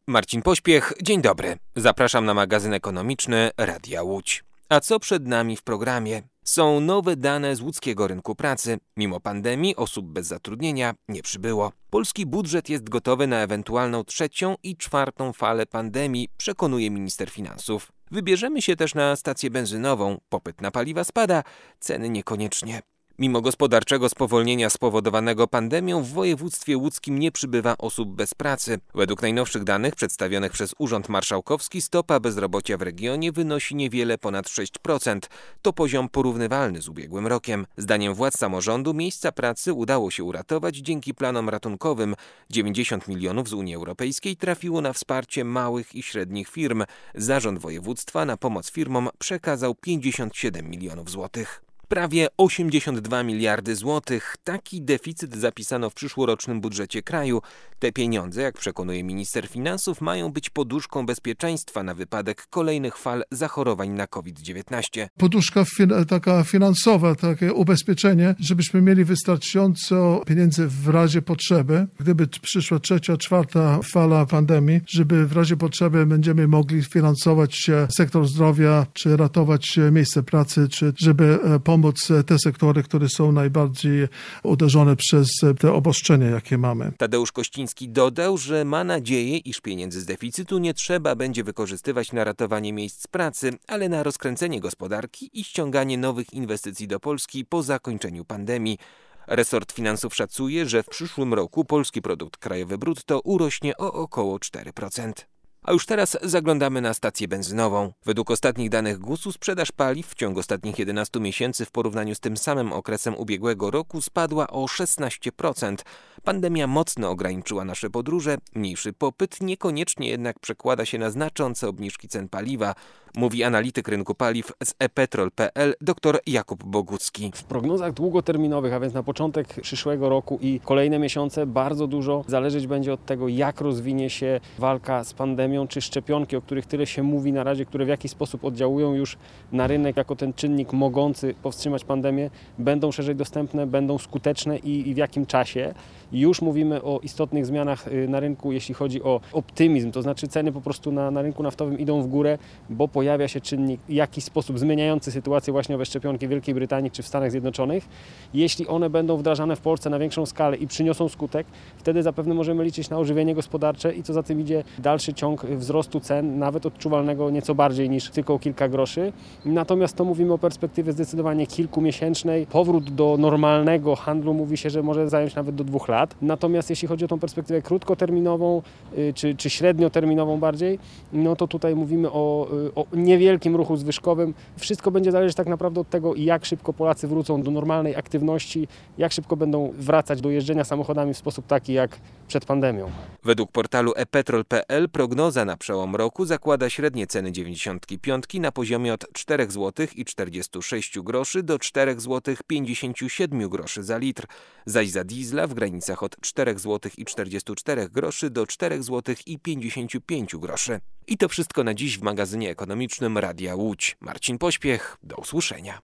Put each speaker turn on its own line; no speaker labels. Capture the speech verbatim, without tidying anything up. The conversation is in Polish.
Marcin Pośpiech, dzień dobry. Zapraszam na magazyn ekonomiczny Radia Łódź. A co przed nami w programie? Są nowe dane z łódzkiego rynku pracy. Mimo pandemii osób bez zatrudnienia nie przybyło. Polski budżet jest gotowy na ewentualną trzecią i czwartą falę pandemii, przekonuje minister finansów. Wybierzemy się też na stację benzynową. Popyt na paliwa spada, ceny niekoniecznie. Mimo gospodarczego spowolnienia spowodowanego pandemią w województwie łódzkim nie przybywa osób bez pracy. Według najnowszych danych przedstawionych przez Urząd Marszałkowski stopa bezrobocia w regionie wynosi niewiele ponad sześć procent. To poziom porównywalny z ubiegłym rokiem. Zdaniem władz samorządu miejsca pracy udało się uratować dzięki planom ratunkowym. dziewięćdziesiąt milionów z Unii Europejskiej trafiło na wsparcie małych i średnich firm. Zarząd województwa na pomoc firmom przekazał pięćdziesiąt siedem milionów złotych. Prawie osiemdziesiąt dwa miliardy złotych. Taki deficyt zapisano w przyszłorocznym budżecie kraju. Te pieniądze, jak przekonuje minister finansów, mają być poduszką bezpieczeństwa na wypadek kolejnych fal zachorowań na kowid dziewiętnaście.
Poduszka fin- taka finansowa, takie ubezpieczenie, żebyśmy mieli wystarczająco pieniędzy w razie potrzeby. Gdyby przyszła trzecia, czwarta fala pandemii, żeby w razie potrzeby będziemy mogli finansować sektor zdrowia, czy ratować miejsce pracy, czy żeby pomóc pomóc te sektory, które są najbardziej uderzone przez te obostrzenia, jakie mamy.
Tadeusz Kościński dodał, że ma nadzieję, iż pieniędzy z deficytu nie trzeba będzie wykorzystywać na ratowanie miejsc pracy, ale na rozkręcenie gospodarki i ściąganie nowych inwestycji do Polski po zakończeniu pandemii. Resort finansów szacuje, że w przyszłym roku polski produkt krajowy brutto urośnie o około cztery procent. A już teraz zaglądamy na stację benzynową. Według ostatnich danych gusu sprzedaż paliw w ciągu ostatnich jedenastu miesięcy w porównaniu z tym samym okresem ubiegłego roku spadła o szesnaście procent. Pandemia mocno ograniczyła nasze podróże, mniejszy popyt niekoniecznie jednak przekłada się na znaczące obniżki cen paliwa, mówi analityk rynku paliw z e petrol kropka pe el dr Jakub Bogucki.
W prognozach długoterminowych, a więc na początek przyszłego roku i kolejne miesiące, bardzo dużo zależeć będzie od tego, jak rozwinie się walka z pandemią, czy szczepionki, o których tyle się mówi na razie, które w jakiś sposób oddziałują już na rynek jako ten czynnik mogący powstrzymać pandemię, będą szerzej dostępne, będą skuteczne i, i w jakim czasie. Już mówimy o istotnych zmianach na rynku, jeśli chodzi o optymizm, to znaczy ceny po prostu na, na rynku naftowym idą w górę, bo pojawia się czynnik w jakiś sposób zmieniający sytuację właśnie owe szczepionki w Wielkiej Brytanii czy w Stanach Zjednoczonych. Jeśli one będą wdrażane w Polsce na większą skalę i przyniosą skutek, wtedy zapewne możemy liczyć na ożywienie gospodarcze i co za tym idzie dalszy ciąg wzrostu cen, nawet odczuwalnego nieco bardziej niż tylko o kilka groszy. Natomiast to mówimy o perspektywie zdecydowanie kilkumiesięcznej. Powrót do normalnego handlu mówi się, że może zająć nawet do dwóch lat. Natomiast jeśli chodzi o tą perspektywę krótkoterminową czy, czy średnioterminową bardziej, no to tutaj mówimy o, o niewielkim ruchu zwyżkowym. Wszystko będzie zależeć tak naprawdę od tego, jak szybko Polacy wrócą do normalnej aktywności, jak szybko będą wracać do jeżdżenia samochodami w sposób taki jak przed pandemią.
Według portalu e petrol kropka pe el prognoza na przełom roku zakłada średnie ceny dziewięćdziesiątki piątki na poziomie od czterech złotych i czterdziestu sześciu groszy do czterech złotych pięćdziesięciu siedmiu groszy za litr, zaś za diesla w granicach od czterech złotych i czterdziestu czterech groszy do czterech złotych i pięćdziesięciu pięciu groszy. I to wszystko na dziś w magazynie ekonomicznym Radia Łódź. Marcin Pośpiech, do usłyszenia.